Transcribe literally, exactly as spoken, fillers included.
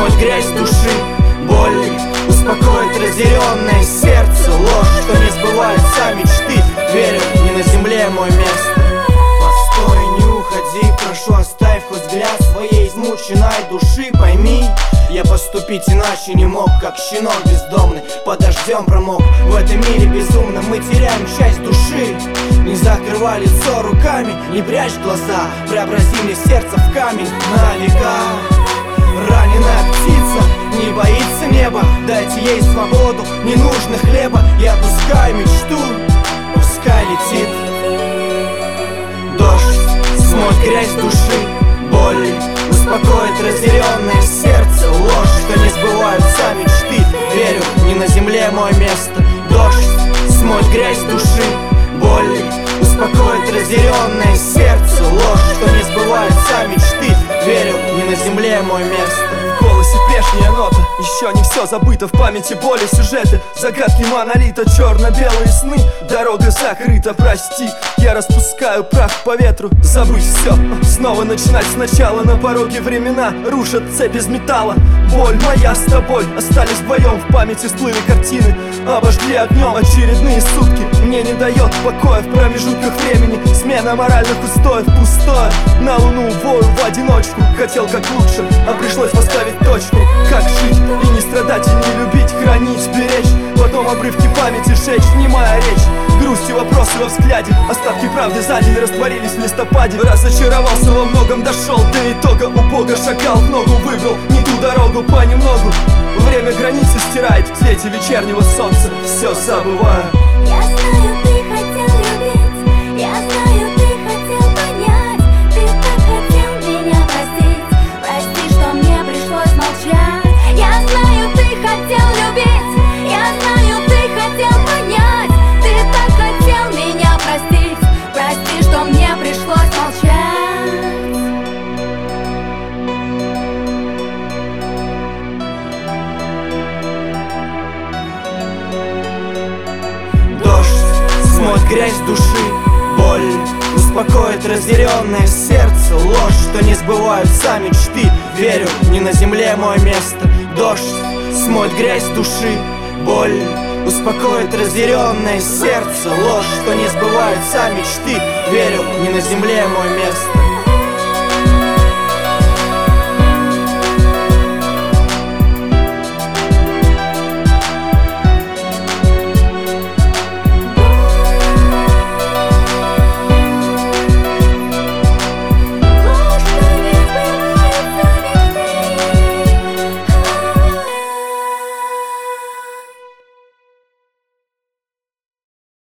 смоет грязь души. Боль успокоит разъяренное сердце. Ложь, что не сбываются мечты. Верю, не на земле мое место. Постой, не уходи, прошу, оставь хоть взгляд своей измученной души. Пойми, я поступить иначе не мог, как щенок бездомный, под дождем промок. В этом мире безумно мы теряем часть души. Не закрывай лицо руками, не прячь глаза, преобрази мне сердце в камень на века. Раненая птица не боится неба, дайте ей свободу, не нужно хлеба. Я пускаю мечту, пускай летит. Дождь смоет грязь души. Боль успокоит разъяренное сердце. Ложь, что не сбываются мечты. Верю, не на земле мое место. Дождь смоет грязь души. Боль успокоит разъяренное сердце. Ложь, что не сбываются мечты. Верю, не на земле мое место. В голосе прежняя нота, еще не все забыто. В памяти боли сюжеты, загадки монолита. Черно-белые сны, дорога закрыта. Прости, я распускаю прах по ветру. Забыть все, снова начинать сначала. На пороге времена рушат цепь из металла. Боль моя с тобой, остались вдвоем. В памяти всплыли картины, обожгли огнем. Очередные сутки мне не дает покоя. В промежутках времени смена моральных устоев. Пустое, на луну вою в одиночку. Хотел как лучше, а пришлось поставить точку. Как жить и не страдать, и не любить, хранить, беречь. Потом обрывки памяти сжечь, немая речь. Грусть и вопросы во взгляде, остатки правды за день растворились в листопаде. Разочаровался во многом, дошел до итога. У Бога шагал в ногу, выбрал не ту дорогу понемногу. Время границы стирает в цвете вечернего солнца. Все забываю. Я знаю, ты хотел любить, я знаю, ты хотел понять. Ты так хотел меня простить, прости, что мне пришлось молчать. Я знаю, ты хотел любить, я знаю, ты хотел понять. Ты так хотел меня простить, прости, что мне пришлось молчать. Дождь смоет грязь души. Боль успокоит разъяренное сердце. Ложь, что не сбываются мечты. Верю, не на земле мое место. Дождь смоет грязь души. Боль успокоит разъяренное сердце. Ложь, что не сбываются мечты. Верю, не на земле мое место.